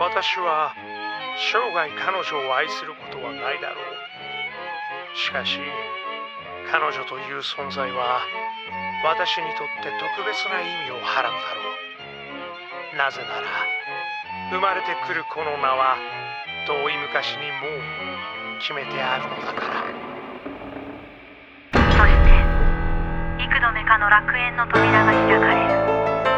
私は生涯彼女を愛することはないだろう。しかし彼女という存在は私にとって特別な意味をはらむだろう。なぜなら生まれてくるこの名は遠い昔にもう決めてあるのだから。 そして幾度目かの楽園の扉が開かれる。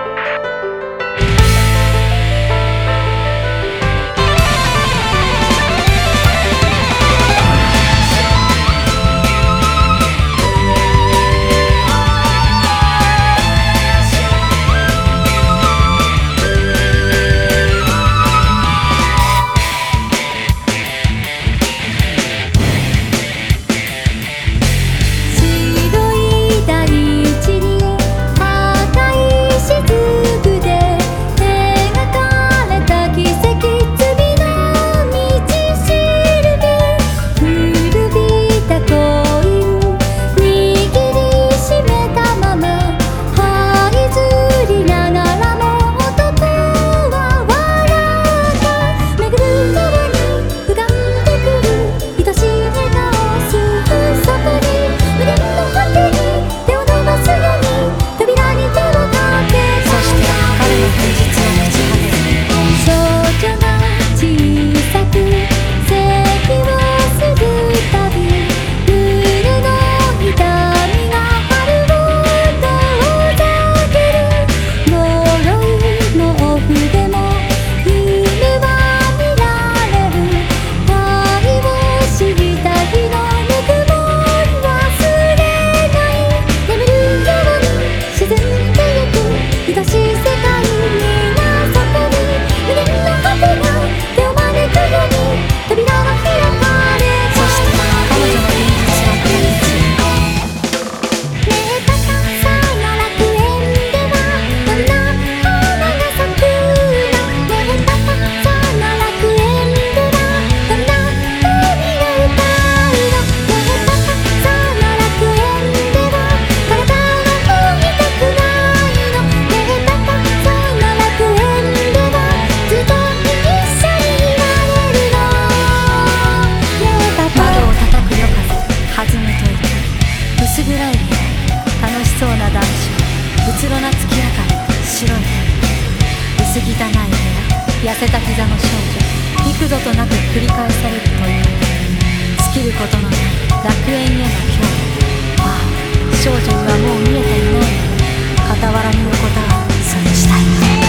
痩せた膝の少女、幾度となく繰り返される問い尽きることのない楽園への恐怖。ああ、少女にはもう見えていないので傍らに横たわるその死体が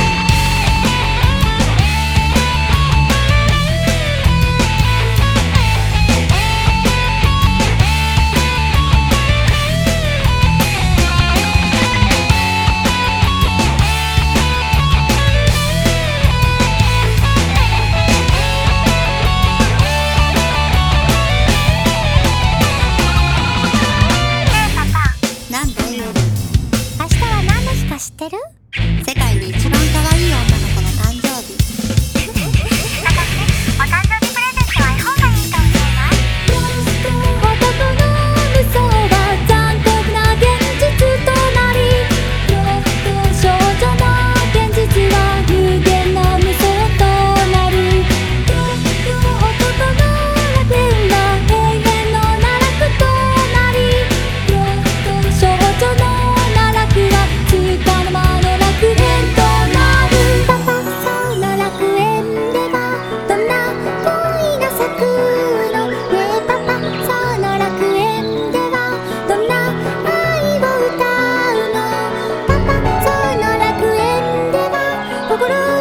知ってる？世界で一番可愛い女の子の誕生日。 私、お誕生日プレゼントは絵本がいいと思います。 男の嘘は残酷な現実となり、少女の現実は無限の無双となる。男の楽園は永遠の奈落となり、少女の奈落はつかの間の楽園となる。パパ、その楽園ではどんな恋が咲くの？ねえパパ、その楽園ではどんな愛を歌うの？パパ、その楽園では心